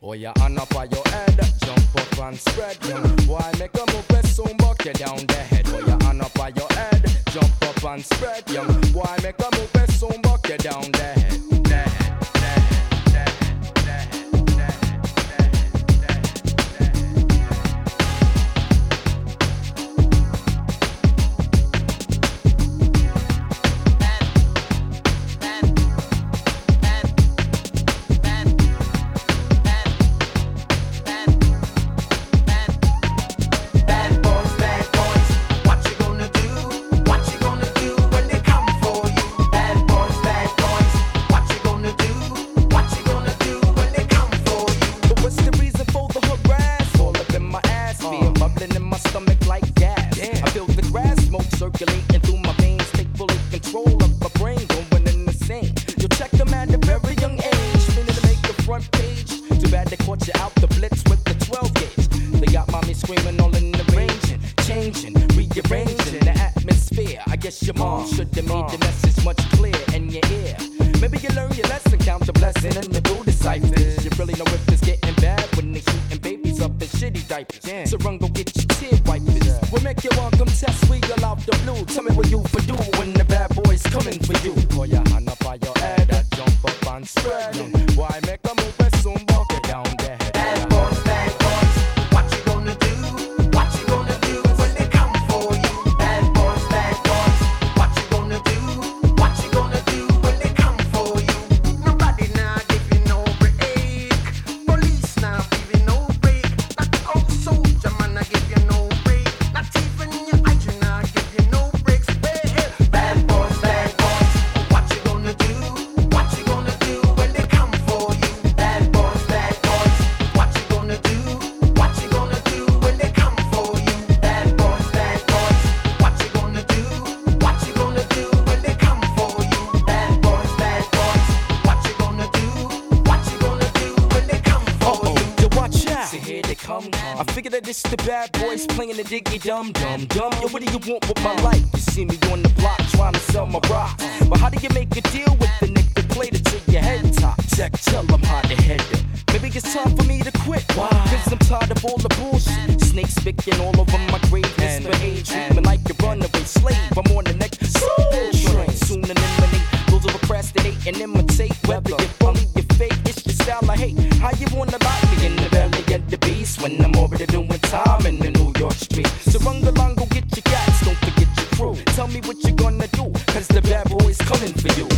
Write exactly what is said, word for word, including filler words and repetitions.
Oh, you hand up on your head, jump up and spread. Why make a move and soon buck you down the head? Oh, you hand up on your head, jump up and spread. Why make a move and soon buck you down the head? The head, the head, the head, the head, the head. Circulating through my veins, take full control of my brain, going in the same. You check them at a very young age, meaning to make the front page. Too bad they caught you out the blitz with the twelve gauge. They got mommy screaming all in the range, changing, rearranging the atmosphere. I guess your mom should have made the message much clearer in your ear. Maybe you learn your lesson, count the blessing, and the do the ciphers. You really know if it's getting bad when they shooting babies up in shitty diapers. So run, go get your tear wipers. We'll make you welcome test, we all out the blue. Tell me what you for do when the bad boys coming for you. Put your hand up on your head, jump up and spread. Why make a move and soon walk it down the head? Bad boys, bad boys, what you gonna do? What you gonna do when they come for you? Bad boys, bad boys, what you gonna do? What you gonna do when they come for you? Nobody now give you no break. Police now give you no break. Not old soldier man I give you no break. Not even your I now give you no breaks. Hey, hey. Bad boys, bad boys, what you gonna do? What you gonna do when they come for you? Bad boys, bad boys, what you gonna do? What you gonna do when they come for you? Bad boys, bad boys, what you gonna do? What you gonna do when they come for you? Bad boys, bad boys, what you gonna do? What you gonna do when they come for you? Uh-oh, yo, watch out. See, here they come. I figured that it's the bad boys playing the diggy dum dum dum. Yo, what do you want with my life? You see me on the block trying to sell my rocks. But how do you make a deal with the nigga that played it to your head top? Check, tell them how to head it. Maybe it's time for me to quit. Why? Cause I'm tired of all the bullshit. Snakes picking all over my grave. Misbehaved, treatment like a runaway slave. I'm on the next soul train. Soon eliminate those who procrastinate and imitate. Whether you're funny, you're fake, it's your style I hate. How you wanna lock me in the belly of the beast when I'm already doing time in the New York street? So run along, go get your cats, don't forget your crew. Tell me what you're gonna do, cause the bad boys coming for you.